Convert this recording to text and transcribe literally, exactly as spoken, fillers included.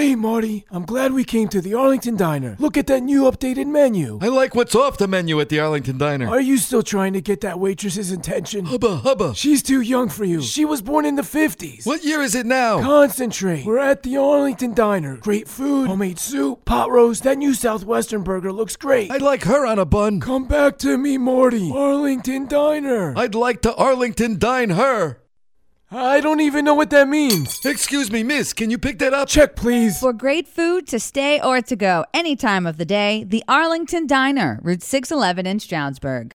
Hey, Marty, I'm glad we came to the Arlington Diner. Look at that new updated menu. I like what's off the menu at the Arlington Diner. Are you still trying to get that waitress's attention? Hubba, hubba. She's too young for you. She was born in the fifties. What year is it now? Concentrate. We're at the Arlington Diner. Great food, homemade soup, pot roast. That new Southwestern burger looks great. I'd like her on a bun. Come back to me, Marty. Arlington Diner. I'd like to Arlington dine her. I don't even know what that means. Excuse me, miss, can you pick that up? Check, please. For great food to stay or to go any time of the day, the Arlington Diner, Route six eleven in Stroudsburg.